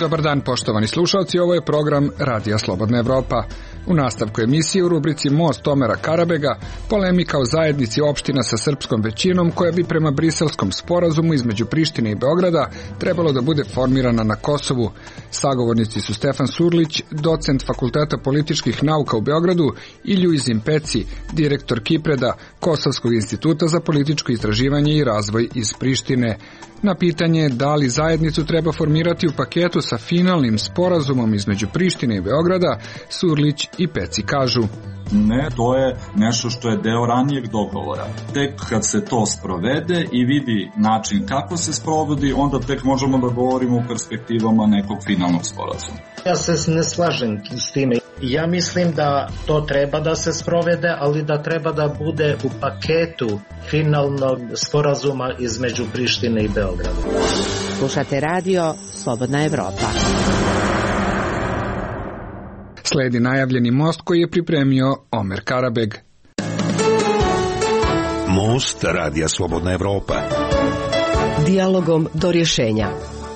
Dobar dan, poštovani slušalci, ovo je program Radija Slobodna Evropa. U nastavku emisije u rubrici Most Omera Karabega polemika o zajednici opština sa srpskom većinom koja bi prema Briselskom sporazumu između Prištine i Beograda trebalo da bude formirana na Kosovu. Sagovornici su Stefan Surlić, docent Fakulteta političkih nauka u Beogradu, i Ljuzin Peci, direktor Kipreda, Kosovskog instituta za političko istraživanje i razvoj iz Prištine. Na pitanje da li zajednicu treba formirati u paketu sa finalnim sporazumom između Prištine i Beograda, Surlić i Peci kažu: Ne, to je nešto što je deo ranijeg dogovora. Tek kad se to sprovede i vidi način kako se sprovodi, onda tek možemo da govorimo o perspektivama nekog finalnog sporazuma. Ja se ne slažem s time. Ja mislim da to treba da se sprovede, ali da treba da bude u paketu finalnog sporazuma između Prištine i Beograda. Slušate radio Slobodna Evropa. Sledi najavljeni most koji je pripremio Omer Karabeg. Most Radija Slobodna Evropa. Dijalogom do rješenja.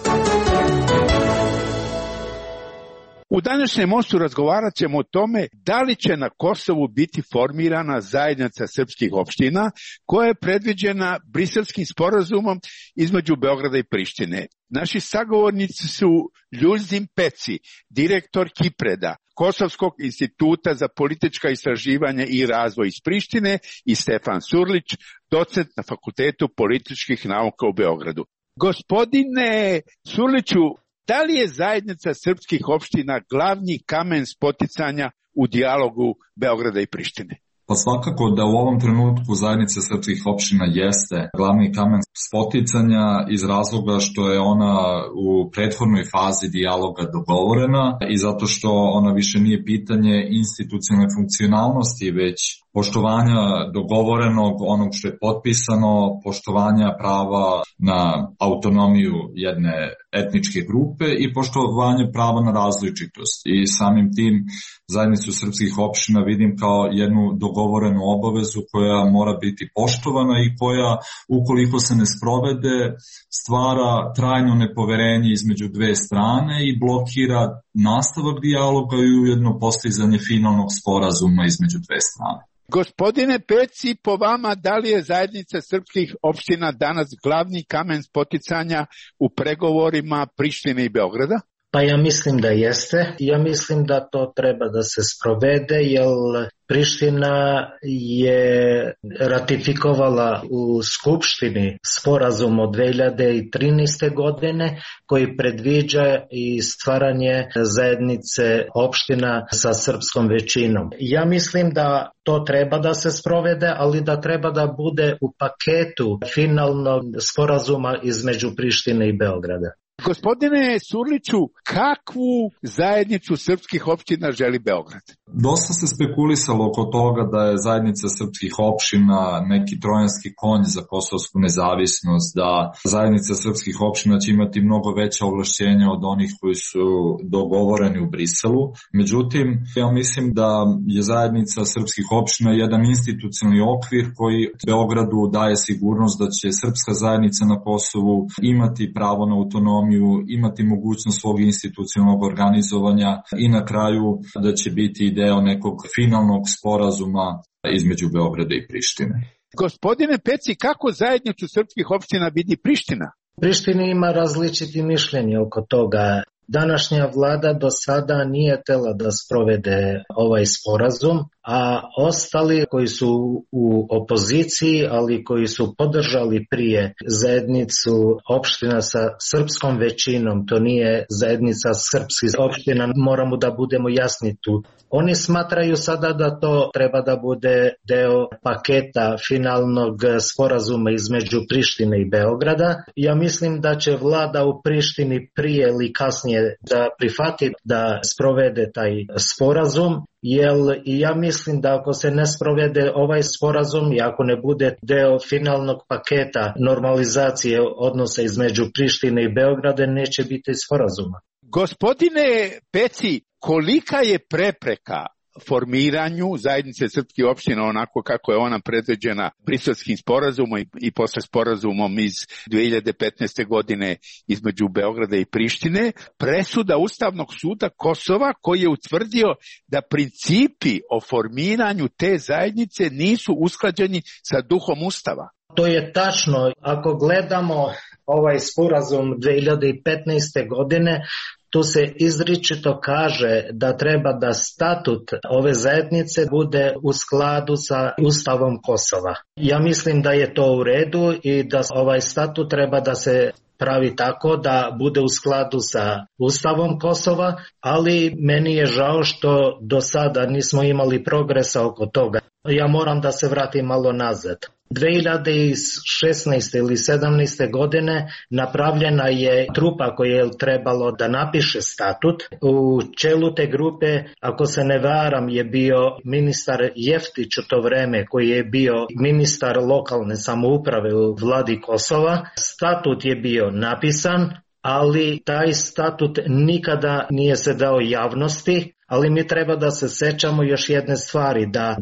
U današnjem mostu razgovarat ćemo o tome da li će na Kosovu biti formirana zajednica srpskih opština koja je predviđena Briselskim sporazumom između Beograda i Prištine. Naši sagovornici su Ljuzin Peci, direktor Kipreda, Kosovskog instituta za politička istraživanja i razvoj iz Prištine, i Stefan Surlić, docent na Fakultetu političkih nauka u Beogradu. Gospodine Surliću, da li je zajednica srpskih opština glavni kamen spoticanja u dijalogu Beograda i Prištine? Pa svakako da u ovom trenutku zajednica srpskih opština jeste glavni kamen spoticanja iz razloga što je ona u prethodnoj fazi dijaloga dogovorena i zato što ona više nije pitanje institucionalne funkcionalnosti, već poštovanja dogovorenog, onog što je potpisano, poštovanja prava na autonomiju jedne etničke grupe i poštovanje prava na različitost. I samim tim zajednicu srpskih opština vidim kao jednu dogovorenu obavezu koja mora biti poštovana i koja, ukoliko se ne sprovede, stvara trajno nepoverenje između dve strane i blokira nastavak dijaloga i ujedno postizanje finalnog sporazuma između dve strane. Gospodine Peci, po vama, da li je zajednica srpskih opština danas glavni kamen spoticanja u pregovorima Prištine i Beograda? Pa ja mislim da jeste. Ja mislim da to treba da se sprovede, jer Priština je ratifikovala u Skupštini sporazum od 2013. godine koji predviđa i stvaranje zajednice opština sa srpskom većinom. Ja mislim da to treba da se sprovede, ali da treba da bude u paketu finalnog sporazuma između Prištine i Beograda. Gospodine Surliću, kakvu zajednicu srpskih opština želi Beograd? Dosta se spekulisalo oko toga da je zajednica srpskih opština neki trojanski konj za kosovsku nezavisnost, da zajednica srpskih opština će imati mnogo veća ovlašćenja od onih koji su dogovoreni u Briselu. Međutim, ja mislim da je zajednica srpskih opština jedan institucionalni okvir koji Beogradu daje sigurnost da će srpska zajednica na Kosovu imati pravo na autonomiju, imati mogućnost svog institucionalnog organizovanja i na kraju da će biti deo nekog finalnog sporazuma između Beograda i Prištine. Gospodine Peci, kako zajednicu srpskih opština vidi Priština? Priština ima različiti mišljenje oko toga. Današnja vlada do sada nije htela da sprovede ovaj sporazum, a ostali koji su u opoziciji, ali koji su podržali prije zajednicu opština sa srpskom većinom, to nije zajednica srpskih opština, moramo da budemo jasni tu. Oni smatraju sada da to treba da bude deo paketa finalnog sporazuma između Prištine i Beograda. Ja mislim da će vlada u Prištini prije ili kasnije da prihvati da sprovede taj sporazum, jer ja mislim da ako se ne sprovede ovaj sporazum i ako ne bude deo finalnog paketa normalizacije odnosa između Prištine i Beograda, neće biti sporazuma. Gospodine Peci, kolika je prepreka formiranju zajednice srpskih opština onako kako je ona predviđena Briselskim sporazumom i posle sporazumom iz 2015. godine između Beograda i Prištine, presuda Ustavnog suda Kosova koji je utvrdio da principi o formiranju te zajednice nisu usklađeni sa duhom Ustava. To je tačno. Ako gledamo ovaj sporazum 2015. godine, tu se izričito kaže da treba da statut ove zajednice bude u skladu sa Ustavom Kosova. Ja mislim da je to u redu i da ovaj statut treba da se pravi tako da bude u skladu sa Ustavom Kosova, ali meni je žao što do sada nismo imali progresa oko toga. Ja moram da se vratim malo nazad. 2016. ili 2017. godine napravljena je trupa koja je trebalo da napiše statut. U čelu te grupe, ako se ne varam, je bio ministar Jeftić u to vreme, koji je bio ministar lokalne samouprave u vladi Kosova. Statut je bio napisan, ali taj statut nikada nije se dao javnosti. Ali mi treba da se sećamo još jedne stvari, da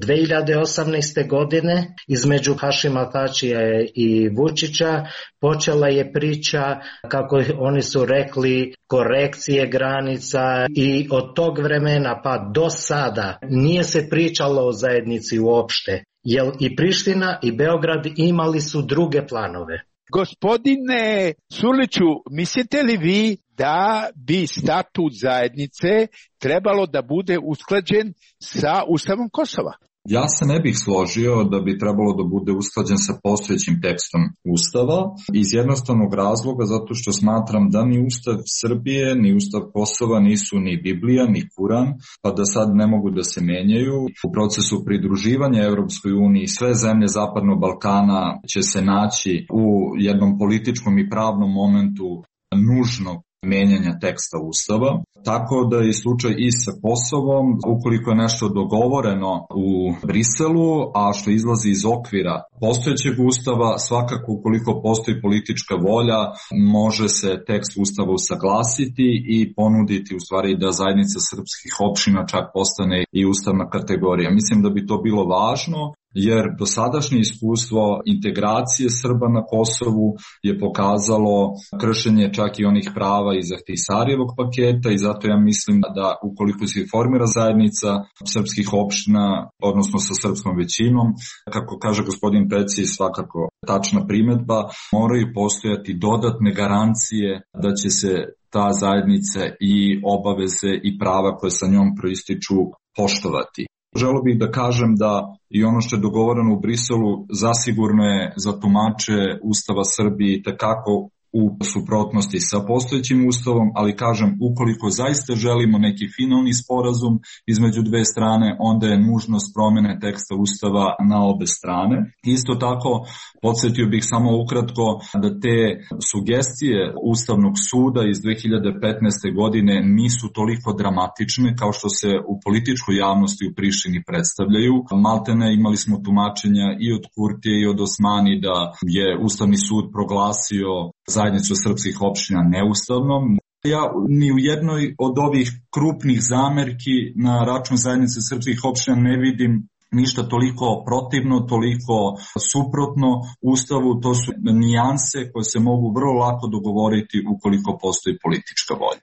2018. godine između Hašima Tačija i Vučića počela je priča, kako oni su rekli, korekcije granica i od tog vremena pa do sada nije se pričalo o zajednici uopšte, jer i Priština i Beograd imali su druge planove. Gospodine Surliću, mislite li vi da bi statut zajednice trebalo da bude usklađen sa Ustavom Kosova? Ja se ne bih složio da bi trebalo da bude usklađen sa postojećim tekstom Ustava iz jednostavnog razloga zato što smatram da ni Ustav Srbije, ni Ustav Kosova nisu ni Biblija, ni Kuran, pa da sad ne mogu da se menjaju. U procesu pridruživanja Evropskoj uniji sve zemlje Zapadnog Balkana će se naći u jednom političkom i pravnom momentu nužnog menjanja teksta Ustava, tako da je slučaj i sa Kosovom, ukoliko je nešto dogovoreno u Briselu, a što izlazi iz okvira postojećeg Ustava, svakako ukoliko postoji politička volja, može se tekst Ustava usaglasiti i ponuditi u stvari da zajednica srpskih opština čak postane i ustavna kategorija. Mislim da bi to bilo važno, jer dosadašnje iskustvo integracije Srba na Kosovu je pokazalo kršenje čak i onih prava iz Ahtisarijevog paketa i zato ja mislim da ukoliko se formira zajednica srpskih opština, odnosno sa srpskom većinom, kako kaže gospodin Peci, svakako tačna primedba, moraju postojati dodatne garancije da će se ta zajednica i obaveze i prava koje sa njom proističu poštovati. Želeo bih da kažem da i ono što je dogovoreno u Briselu zasigurno je za tumače Ustava Srbije tekako u suprotnosti sa postojećim Ustavom, ali kažem, ukoliko zaista želimo neki finalni sporazum između dve strane, onda je nužnost promene teksta Ustava na obe strane. Isto tako, podsjetio bih samo ukratko da te sugestije Ustavnog suda iz 2015. godine nisu toliko dramatične kao što se u političkoj javnosti u Prištini predstavljaju. Maltene imali smo tumačenja i od Kurtije i od Osmani da je Ustavni sud proglasio zajednicu srpskih opština neustavnom. Ja ni u jednoj od ovih krupnih zamerki na račun zajednice srpskih opština ne vidim ništa toliko protivno, toliko suprotno Ustavu. To su nijanse koje se mogu vrlo lako dogovoriti ukoliko postoji politička volja.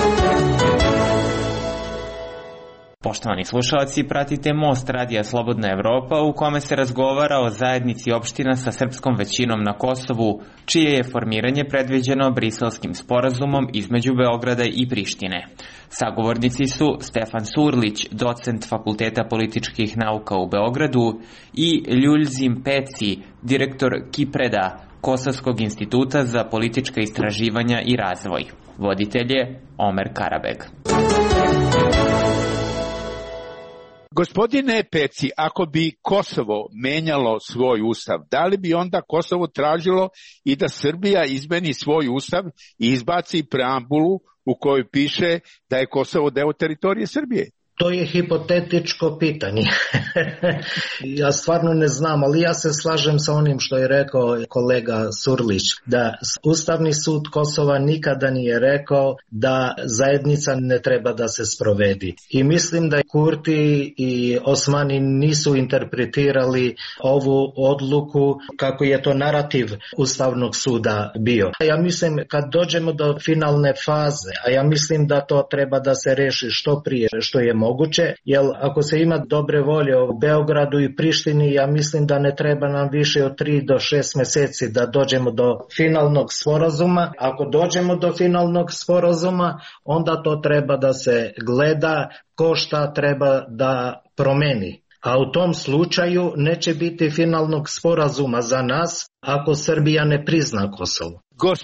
Poštovani slušalci, pratite Most Radija Slobodna Evropa u kome se razgovara o zajednici opština sa srpskom većinom na Kosovu, čije je formiranje predviđeno Briselskim sporazumom između Beograda i Prištine. Sagovornici su Stefan Surlić, docent Fakulteta političkih nauka u Beogradu, i Ljuljzim Peci, direktor Kipreda, Kosovskog instituta za politička istraživanja i razvoj. Voditelj je Omer Karabeg. Gospodine Peci, ako bi Kosovo menjalo svoj ustav, da li bi onda Kosovo tražilo i da Srbija izmeni svoj ustav i izbaci preambulu u kojoj piše da je Kosovo deo teritorije Srbije? To je hipotetičko pitanje. Ja stvarno ne znam, ali ja se slažem sa onim što je rekao kolega Surlić, da Ustavni sud Kosova nikada nije rekao da zajednica ne treba da se sprovedi. I mislim da Kurti i Osmani nisu interpretirali ovu odluku kako je to narativ Ustavnog suda bio. Ja mislim kad dođemo do finalne faze, a ja mislim da to treba da se reši što prije, što je moguće, jer ako se ima dobre volje u Beogradu i Prištini, ja mislim da ne treba nam više od 3 do 6 meseci da dođemo do finalnog sporazuma. Ako dođemo do finalnog sporazuma, onda to treba da se gleda ko šta treba da promeni. A u tom slučaju neće biti finalnog sporazuma za nas ako Srbija ne prizna Kosovo.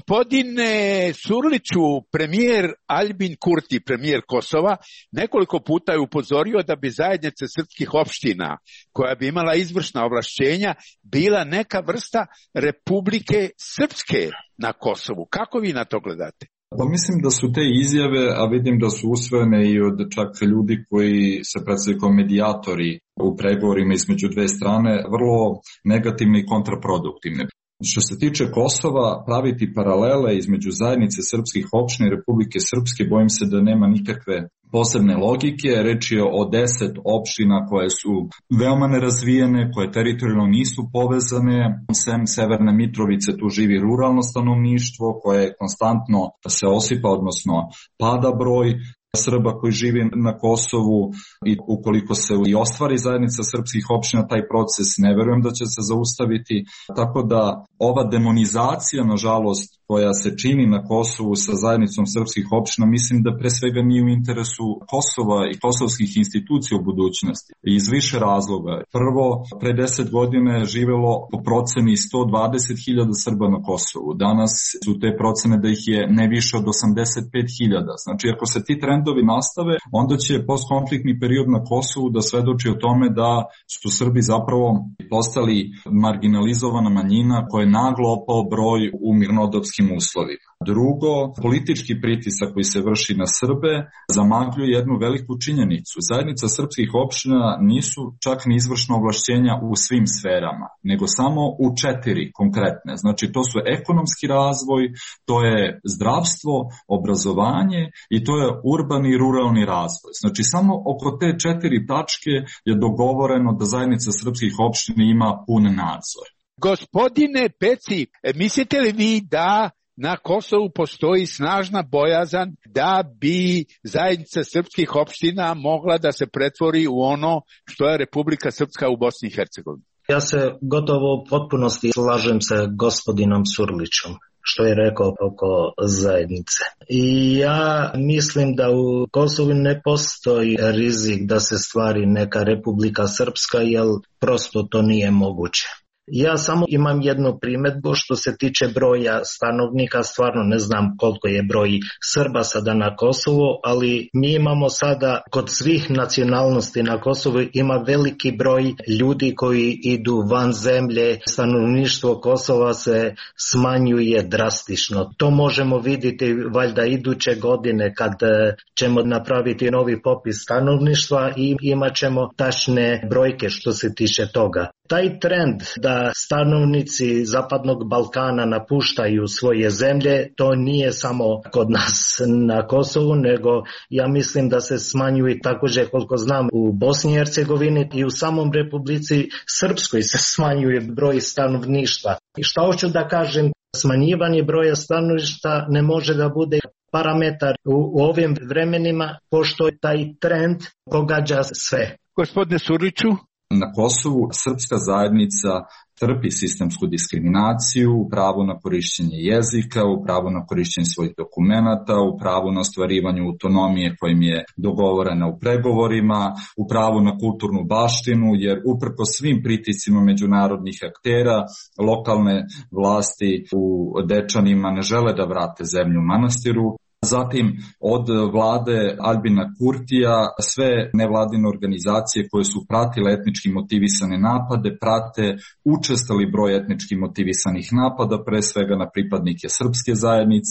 Gospodine Surliću, premijer Aljbin Kurti, premijer Kosova, nekoliko puta je upozorio da bi zajednica srpskih opština, koja bi imala izvršna ovlašćenja, bila neka vrsta Republike Srpske na Kosovu. Kako vi na to gledate? Pa mislim da su te izjave, a vidim da su usvojene i od čak ljudi koji se predstavljaju kao medijatori u pregovorima između dve strane, vrlo negativne i kontraproduktivne. Što se tiče Kosova, praviti paralele između zajednice srpskih opština i Republike Srpske, bojim se da nema nikakve posebne logike. Reč je o 10 opština koje su veoma nerazvijene, koje teritorijalno nisu povezane. Sem Severne Mitrovice tu živi ruralno stanovništvo koje konstantno se osipa, odnosno pada broj Srba koji živi na Kosovu, i ukoliko se i ostvari zajednica srpskih opština, taj proces ne verujem da će se zaustaviti. Tako da ova demonizacija, nažalost, koja se čini na Kosovu sa zajednicom srpskih opština, mislim da pre svega nije u interesu Kosova i kosovskih institucija u budućnosti. I iz više razloga. Prvo, pre 10 godina je živelo po proceni 120.000 Srba na Kosovu. Danas su te procene da ih je ne više od 85.000. Znači, ako se ti trendovi nastave, onda će postkonfliktni period na Kosovu da svedoči o tome da su Srbi zapravo postali marginalizovana manjina koja je naglo opao broj u mirnodopskim uslovima. Drugo, politički pritisak koji se vrši na Srbe zamagljuje jednu veliku činjenicu. Zajednica srpskih opština nisu čak ni izvršna ovlašćenja u svim sferama, nego samo u 4 konkretne. Znači, to su ekonomski razvoj, to je zdravstvo, obrazovanje i to je urbani i ruralni razvoj. Znači, samo oko te 4 tačke je dogovoreno da zajednica srpskih opština ima pun nadzor. Gospodine Peci, mislite li vi da na Kosovu postoji snažna bojazan da bi zajednica srpskih opština mogla da se pretvori u ono što je Republika Srpska u Bosni i Hercegovini? Ja se gotovo u potpunosti slažem sa gospodinom Surlićom što je rekao oko zajednice. I ja mislim da u Kosovu ne postoji rizik da se stvari neka Republika Srpska, jer prosto to nije moguće. Ja samo imam jednu primjedbu što se tiče broja stanovnika, stvarno ne znam koliko je broj Srba sada na Kosovu, ali mi imamo sada kod svih nacionalnosti na Kosovu ima veliki broj ljudi koji idu van zemlje, stanovništvo Kosova se smanjuje drastično. To možemo vidjeti valjda iduće godine kad ćemo napraviti novi popis stanovništva i imat ćemo tačne brojke što se tiče toga. Taj trend da stanovnici Zapadnog Balkana napuštaju svoje zemlje, to nije samo kod nas na Kosovu, nego ja mislim da se smanjuje također koliko znam u Bosni i Hercegovini i u samom Republici Srpskoj se smanjuje broj stanovništva. I šta hoću da kažem, smanjivanje broja stanovništva ne može da bude parametar u ovim vremenima, pošto taj trend pogađa sve. Gospodine Surliću? Na Kosovu srpska zajednica trpi sistemsku diskriminaciju u pravu na korišćenje jezika, u pravu na korišćenje svojih dokumenata, u pravu na ostvarivanje autonomije kojim je dogovorena u pregovorima, u pravu na kulturnu baštinu, jer uprko svim pritiscima međunarodnih aktera, lokalne vlasti u Dečanima ne žele da vrate zemlju manastiru. Zatim od vlade Aljbina Kurtija sve nevladine organizacije koje su pratile etnički motivisane napade prate učestali broj etnički motivisanih napada, pre svega na pripadnike srpske zajednice, na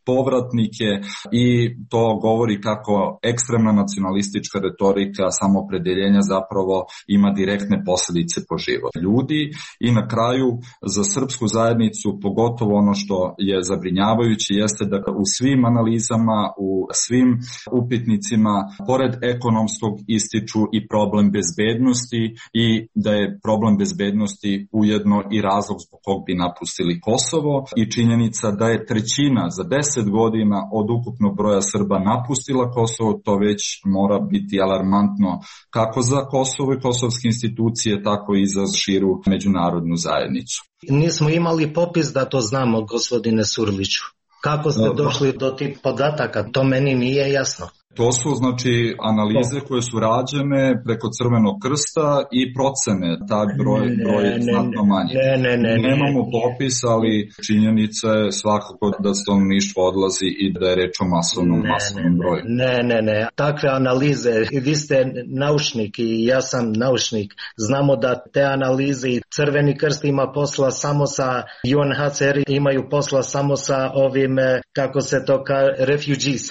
povratnike i to govori kako ekstremna nacionalistička retorika samoopredeljenja zapravo ima direktne posljedice po život ljudi. I na kraju za srpsku zajednicu pogotovo ono što je zabrinjavajuće jeste da u svim analizama, u svim upitnicima pored ekonomskog ističu i problem bezbednosti i da je problem bezbednosti ujedno i razlog zbog kog bi napustili Kosovo i činjenica da je trećina za 10 godina od ukupnog broja Srba napustila Kosovo, to već mora biti alarmantno kako za Kosovo i kosovske institucije, tako i za širu međunarodnu zajednicu. Nismo imali popis da to znamo, gospodine Surliću. Kako ste došli do tih podataka? To meni nije jasno. To su znači analize koje su rađene preko Crvenog krsta i procene, taj broj je znatno manji. Nemamo popis, ali činjenica je svakako da stanovništvo odlazi i da je reč o masovnom broju. Ne. Takve analize, vi ste naučnik i ja sam naučnik, znamo da te analize i Crveni krst ima posla samo sa UNHCR, imaju posla samo sa ovim, kako se to kaže, refugees.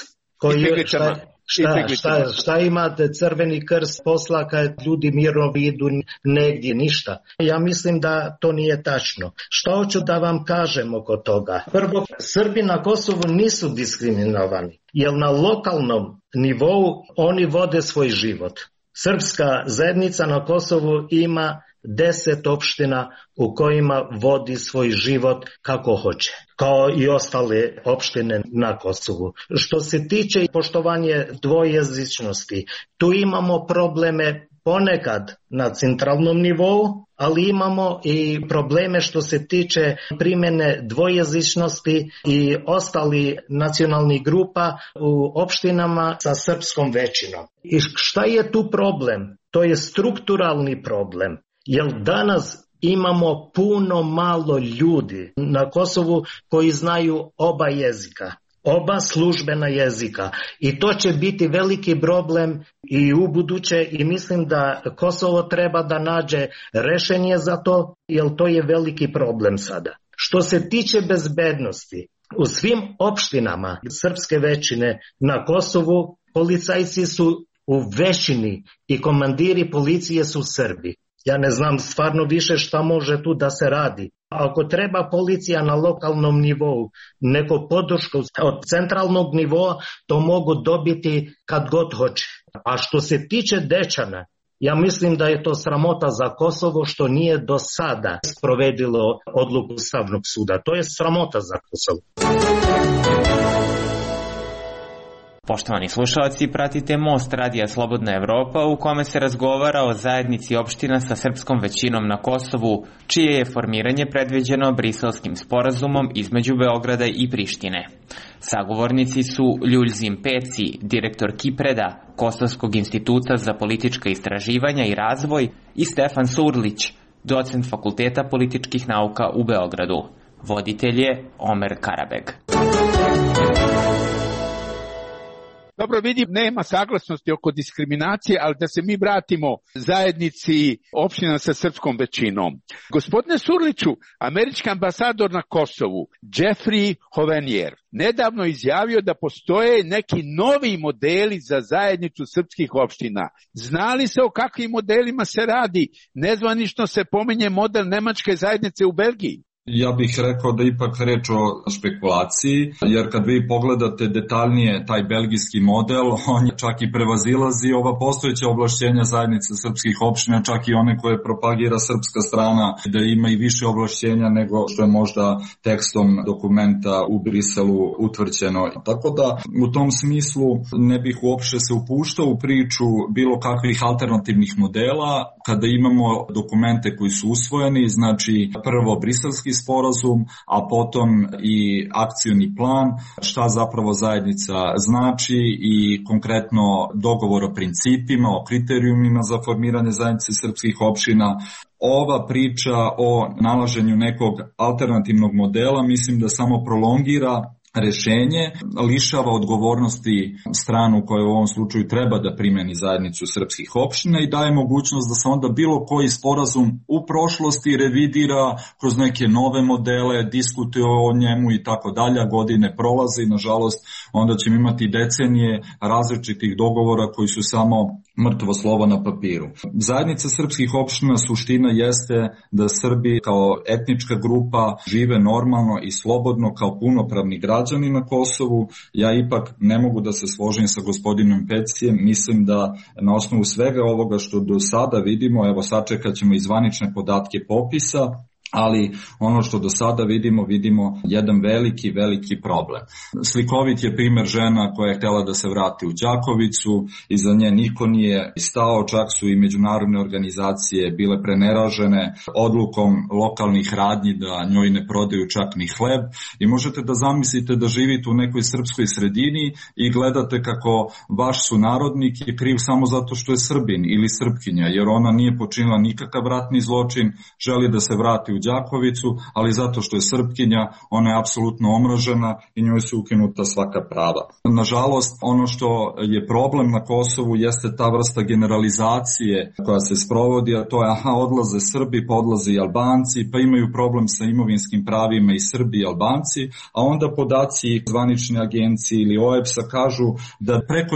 Šta imate Crveni krst posla kad ljudi mirno idu negdje, ništa. Ja mislim da to nije tačno. Što hoću da vam kažem oko toga? Prvo, Srbi na Kosovu nisu diskriminovani, jer na lokalnom nivou oni vode svoj život. Srpska zajednica na Kosovu ima 10 opština u kojima vodi svoj život kako hoće, kao i ostale opštine na Kosovu. Što se tiče poštovanja dvojezičnosti, tu imamo probleme ponekad na centralnom nivou, ali imamo i probleme što se tiče primjene dvojezičnosti i ostali nacionalnih grupa u opštinama sa srpskom većinom. I šta je tu problem? To je strukturalni problem. Jer danas imamo puno malo ljudi na Kosovu koji znaju oba jezika, oba službena jezika. I to će biti veliki problem i u buduće i mislim da Kosovo treba da nađe rešenje za to, jer to je veliki problem sada. Što se tiče bezbednosti, u svim opštinama srpske većine na Kosovu policajci su u većini i komandiri policije su Srbi. Ja ne znam stvarno više šta može tu da se radi. Ako treba policija na lokalnom nivou, neko podršku od centralnog nivoa, to mogu dobiti kad god hoće. A što se tiče Dečana, ja mislim da je to sramota za Kosovo što nije do sada sprovedilo odluku Ustavnog suda. To je sramota za Kosovo. Poštovani slušalci, pratite Most Radija Slobodna Evropa u kome se razgovara o zajednici opština sa srpskom većinom na Kosovu, čije je formiranje predviđeno Briselskim sporazumom između Beograda i Prištine. Sagovornici su Ljuljzim Peci, direktor Kipreda, Kosovskog instituta za politička istraživanja i razvoj, i Stefan Surlić, docent Fakulteta političkih nauka u Beogradu. Voditelj je Omer Karabeg. Dobro, vidim, nema saglasnosti oko diskriminacije, ali da se mi vratimo zajednici opština sa srpskom većinom. Gospodine Surliću, američki ambasador na Kosovu, Jeffrey Hovenier, nedavno izjavio da postoje neki novi modeli za zajednicu srpskih opština. Zna li se o kakvim modelima se radi? Nezvanično se pominje model nemačke zajednice u Belgiji. Ja bih rekao da ipak reč o špekulaciji, jer kad vi pogledate detaljnije taj belgijski model, on je čak i prevazilazi ova postojeća ovlašćenja zajednice srpskih opština, čak i one koje propagira srpska strana, da ima i više ovlašćenja nego što je možda tekstom dokumenta u Briselu utvrđeno. Tako da u tom smislu ne bih uopšte se upuštao u priču bilo kakvih alternativnih modela, kada imamo dokumente koji su usvojeni, znači prvo Briselski sporazum, a potom i akcioni plan, šta zapravo zajednica znači i konkretno dogovor o principima, o kriterijumima za formiranje zajednice srpskih opština. Ova priča o nalaženju nekog alternativnog modela mislim da samo prolongira rešenje, lišava odgovornosti stranu koja u ovom slučaju treba da primeni zajednicu srpskih opština i daje mogućnost da se onda bilo koji sporazum u prošlosti revidira kroz neke nove modele, diskutuje o njemu i tako dalje, godine prolaze i nažalost onda ćemo imati decenije različitih dogovora koji su samo mrtvo slovo na papiru. Zajednica srpskih opština suština jeste da Srbi kao etnička grupa žive normalno i slobodno kao punopravni građani na Kosovu. Ja ipak ne mogu da se složim sa gospodinom Pecijem, mislim da na osnovu svega ovoga što do sada vidimo, evo sačekat ćemo i zvanične podatke popisa, ali ono što do sada vidimo jedan veliki problem. Slikovit je primer žena koja je htjela da se vrati u Đakovicu, iza nje niko nije stao, čak su i međunarodne organizacije bile preneražene odlukom lokalnih radnji da njoj ne prodaju čak ni hleb i možete da zamislite da živite u nekoj srpskoj sredini i gledate kako vaš sunarodnik je kriv samo zato što je Srbin ili Srpkinja, jer ona nije počinila nikakav ratni zločin, želi da se vrati u Đakovicu, ali zato što je Srpkinja, ona je apsolutno omražena i njoj su ukinuta svaka prava. Nažalost, ono što je problem na Kosovu jeste ta vrsta generalizacije koja se sprovodi, a to je odlaze Srbi, pa odlaze i Albanci, pa imaju problem sa imovinskim pravima i Srbi i Albanci, a onda podaci zvanične agencije ili OEBS-a kažu da preko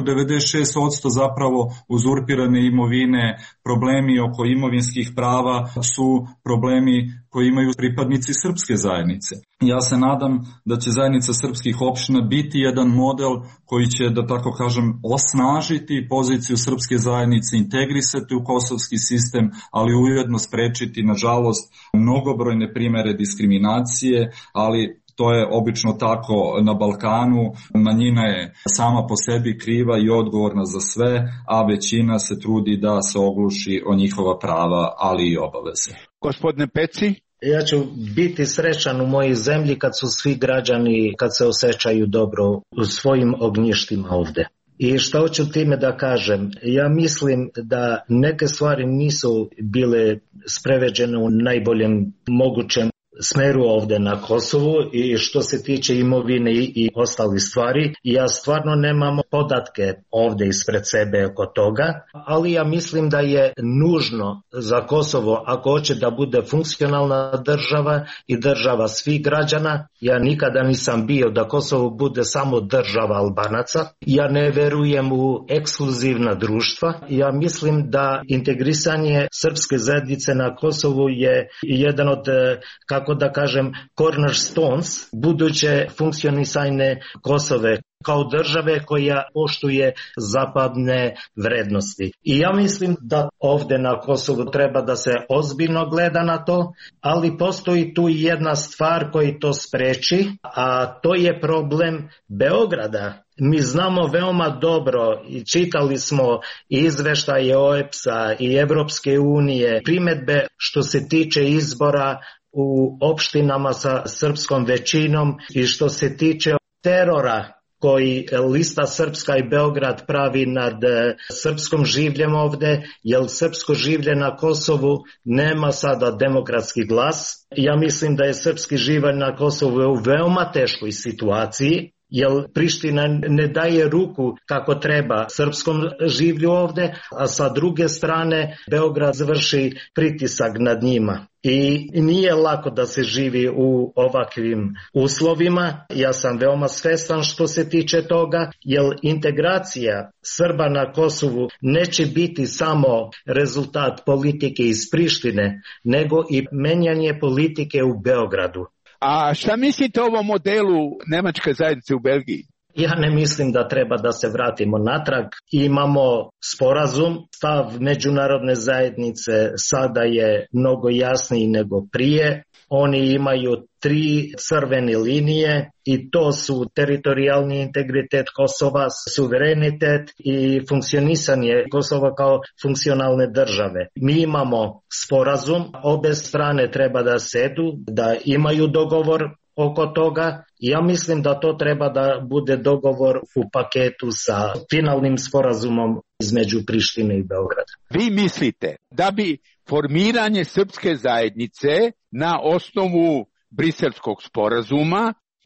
96% zapravo uzurpirane imovine, problemi oko imovinskih prava su problemi koji imaju pripadnici srpske zajednice. Ja se nadam da će zajednica srpskih opština biti jedan model koji će, da tako kažem, osnažiti poziciju srpske zajednice, integrisati u kosovski sistem, ali ujedno sprečiti, nažalost, mnogobrojne primere diskriminacije, ali to je obično tako na Balkanu, manjina je sama po sebi kriva i odgovorna za sve, a većina se trudi da se ogluši o njihova prava, ali i obaveze. Gospodine Peci? Ja ću biti srećan u mojoj zemlji kad su svi građani, kad se osjećaju dobro u svojim ognjištima ovde. I što hoću time da kažem? Ja mislim da neke stvari nisu bile spreveđene u najboljem mogućem smeru ovde na Kosovu i što se tiče imovine i ostalih stvari. Ja stvarno nemam podatke ovde ispred sebe oko toga, ali ja mislim da je nužno za Kosovo, ako hoće da bude funkcionalna država i država svih građana. Ja nikada nisam bio da Kosovo bude samo država Albanaca. Ja ne verujem u ekskluzivna društva. Ja mislim da integrisanje srpske zajednice na Kosovu je jedan od, kako da kažem, cornerstones buduće funkcionisanje Kosove kao države koja poštuje zapadne vrednosti. I ja mislim da ovde na Kosovu treba da se ozbiljno gleda na to, ali postoji tu jedna stvar koja to spreči, a to je problem Beograda. Mi znamo veoma dobro i čitali smo izveštaje OEBS-a i Evropske unije, primedbe što se tiče izbora u opštinama sa srpskom većinom i što se tiče terora koji lista Srpska i Beograd pravi nad srpskom življem ovde, jer srpsko življe na Kosovu nema sada demokratski glas. Ja mislim da je srpski življe na Kosovu u veoma teškoj situaciji, jer Priština ne daje ruku kako treba srpskom življu ovde, a sa druge strane Beograd vrši pritisak nad njima. I nije lako da se živi u ovakvim uslovima. Ja sam veoma svestan što se tiče toga, jer integracija Srba na Kosovu neće biti samo rezultat politike iz Prištine, nego i menjanje politike u Beogradu. A šta mislite o ovom modelu nemačke zajednice u Belgiji? Ja ne mislim da treba da se vratimo natrag. Imamo sporazum, stav međunarodne zajednice sada je mnogo jasniji nego prije. Oni imaju 3 crvene linije i to su teritorijalni integritet Kosova, suverenitet i funkcionisanje Kosova kao funkcionalne države. Mi imamo sporazum, obe strane treba da sedu, da imaju dogovor oko toga. Ja mislim da to treba da bude dogovor u paketu sa finalnim sporazumom između Prištine i Beograda. Vi mislite da bi formiranje srpske zajednice na osnovu Briselskog sporazuma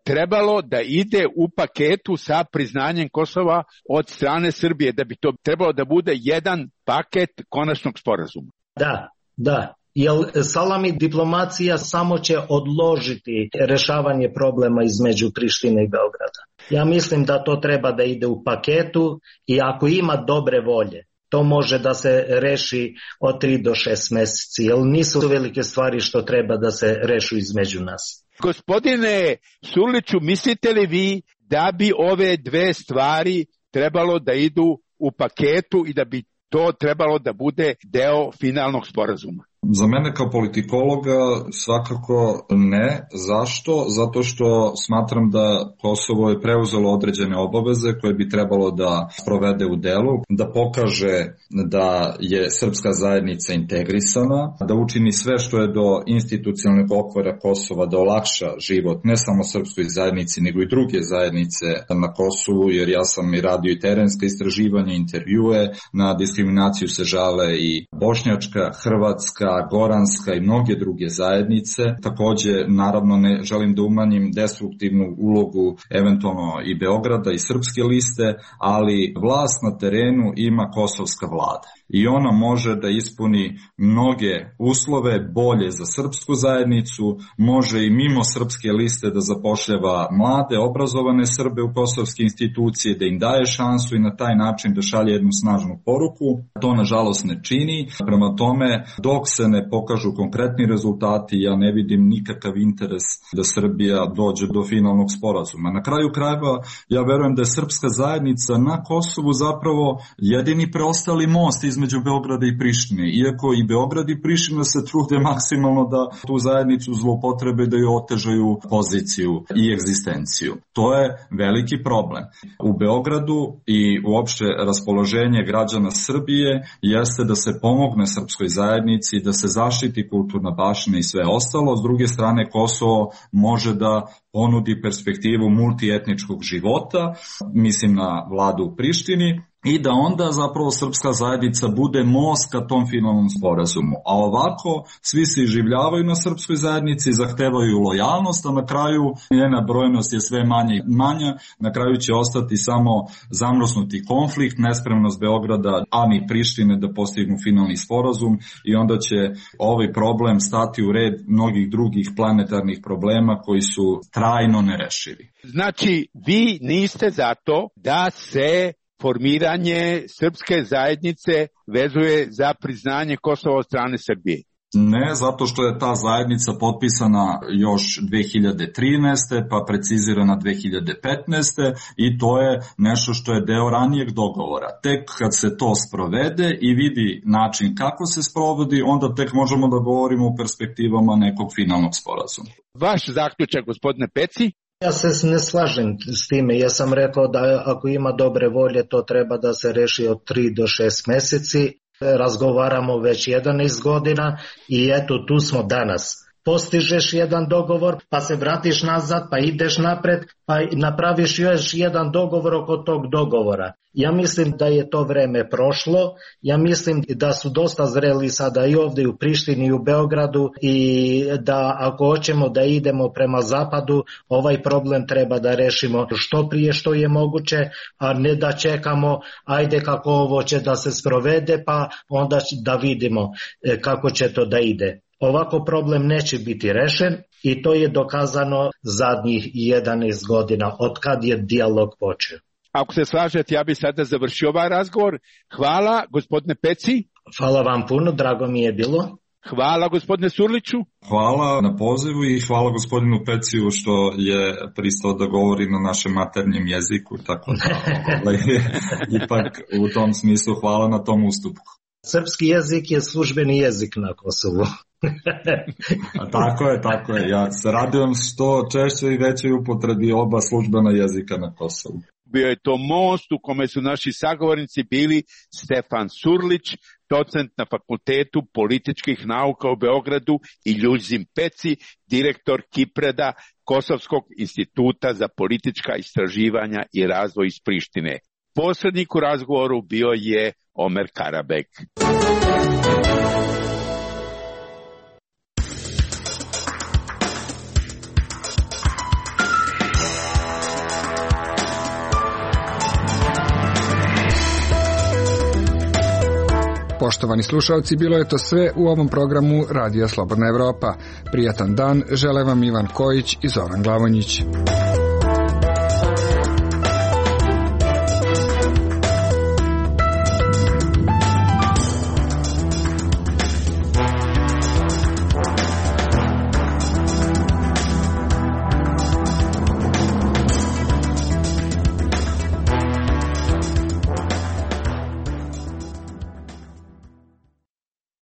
trebalo da ide u paketu sa priznanjem Kosova od strane Srbije, da bi to trebalo da bude jedan paket konačnog sporazuma. Da. Jer salami diplomacija samo će odložiti rešavanje problema između Prištine i Beograda. Ja mislim da to treba da ide u paketu i ako ima dobre volje, to može da se reši od 3 do 6 meseci, jer nisu velike stvari što treba da se rešu između nas. Gospodine Surliću, mislite li vi da bi ove dve stvari trebalo da idu u paketu i da bi to trebalo da bude deo finalnog sporazuma? Za mene kao politikologa svakako ne. Zašto? Zato što smatram da Kosovo je preuzelo određene obaveze koje bi trebalo da sprovede u delu, da pokaže da je srpska zajednica integrisana, da učini sve što je do institucionalnog okvira Kosova da olakša život ne samo srpskoj zajednici nego i druge zajednice na Kosovu, jer ja sam i radio i terenska istraživanja, intervjue, na diskriminaciju se žale i bošnjačka, hrvatska, goranska i mnoge druge zajednice. Takođe, naravno, ne želim da umanjim destruktivnu ulogu eventualno i Beograda i srpske liste, ali vlast na terenu ima kosovska vlada. I ona može da ispuni mnoge uslove bolje za srpsku zajednicu, može i mimo srpske liste da zapošljava mlade, obrazovane Srbe u kosovske institucije, da im daje šansu i na taj način da šalje jednu snažnu poruku. To nažalost ne čini. Prema tome, dok se ne pokažu konkretni rezultati, ja ne vidim nikakav interes da Srbija dođe do finalnog sporazuma. Na kraju krajeva, ja verujem da je srpska zajednica na Kosovu zapravo jedini preostali most između Beograda i Prištine, iako i Beograd i Priština se trude maksimalno da tu zajednicu zloupotrebe, da joj otežaju poziciju i egzistenciju. To je veliki problem. U Beogradu i uopšte raspoloženje građana Srbije jeste da se pomogne srpskoj zajednici, da se zaštiti kulturna baština i sve ostalo. S druge strane, Kosovo može da ponudi perspektivu multietničkog života, mislim na vladu u Prištini, i da onda zapravo srpska zajednica bude most ka tom finalnom sporazumu. A ovako svi se iživljavaju na srpskoj zajednici, zahtevaju lojalnost, a na kraju njena brojnost je sve manja, na kraju će ostati samo zamrznuti konflikt, nespremnost Beograda, a ni Prištine da postignu finalni sporazum, i onda će ovaj problem stati u red mnogih drugih planetarnih problema koji su trajno nerešivi. Znači, vi niste za to da se formiranje srpske zajednice vezuje za priznanje Kosova od strane Srbije? Ne, zato što je ta zajednica potpisana još 2013. pa precizirana 2015. i to je nešto što je deo ranijeg dogovora. Tek kad se to sprovede i vidi način kako se sprovodi, onda tek možemo da govorimo o perspektivama nekog finalnog sporazuma. Vaš zaključak, gospodine Peci? Ja se ne slažem s time. Ja sam rekao da ako ima dobre volje, to treba da se reši od 3 do 6 meseci. Razgovaramo već 11 godina i eto tu smo danas. Postižeš jedan dogovor, pa se vratiš nazad, pa ideš napred, pa napraviš još jedan dogovor oko tog dogovora. Ja mislim da je to vreme prošlo, ja mislim da su dosta zreli sada i ovdje u Prištini i u Beogradu i da ako hoćemo da idemo prema zapadu, ovaj problem treba da rešimo što prije što je moguće, a ne da čekamo ajde kako ovo će da se sprovede pa onda da vidimo kako će to da ide. Ovako problem neće biti rešen i to je dokazano zadnjih 11 godina od kad je dijalog počeo. Ako se slažete, ja bih sada završio ovaj razgovor. Hvala, gospodine Peci. Hvala vam puno, drago mi je bilo. Hvala, gospodine Surliću. Hvala na pozivu i hvala gospodinu Peciju što je pristao da govori na našem maternjem jeziku, tako da ipak u tom smislu hvala na tom ustupku. Srpski jezik je službeni jezik na Kosovu. Tako je. Ja se radujem što češće i većoj upotrebi oba službena jezika na Kosovu. Bio je to most u kome su naši sagovornici bili Stefan Surlić, docent na Fakultetu političkih nauka u Beogradu, i Ljuzim Peci, direktor Kipreda, Kosovskog instituta za politička istraživanja i razvoj iz Prištine. Posrednik u razgovoru bio je Omer Karabek. Poštovani slušalci, bilo je to sve u ovom programu Radija Slobodna Evropa. Prijatan dan žele vam Ivan Kojić i Zoran Glavonjić.